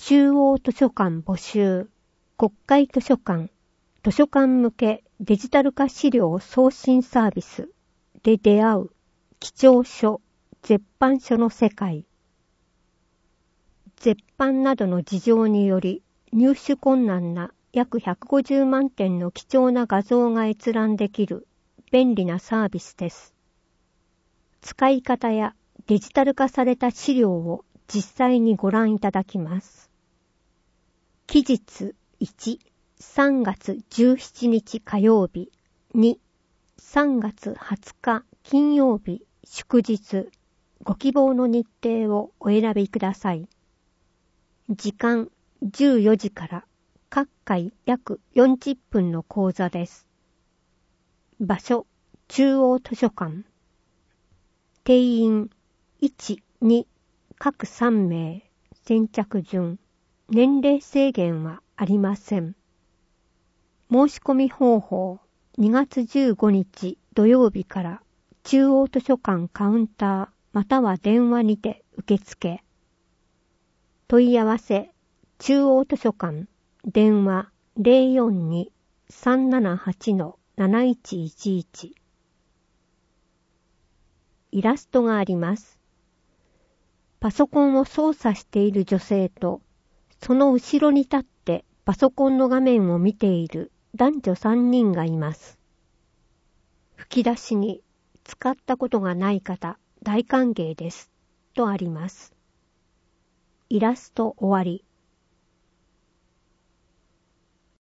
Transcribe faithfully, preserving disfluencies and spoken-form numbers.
中央図書館募集、国会図書館、図書館向けデジタル化資料送信サービスで出会う貴重書、絶版書の世界。絶版などの事情により入手困難な約ひゃくごじゅうまんてんの貴重な画像が閲覧できる便利なサービスです。使い方やデジタル化された資料を実際にご覧いただきます。期日いち、さんがつじゅうしちにち火曜日、に、さんがつはつか金曜日祝日、ご希望の日程をお選びください。時間じゅうよじから各回約よんじゅっぷんの講座です。場所、中央図書館。定員いち、に、各さんめい、先着順。年齢制限はありません。申し込み方法、にがつじゅうごにち土曜日から中央図書館カウンターまたは電話にて受付。問い合わせ、中央図書館、電話 ゼロよんに さんななはち なないいちいちいち。イラストがあります。パソコンを操作している女性と、その後ろに立ってパソコンの画面を見ている男女さんにんがいます。吹き出しに、使ったことがない方、大歓迎です。とあります。イラスト終わり。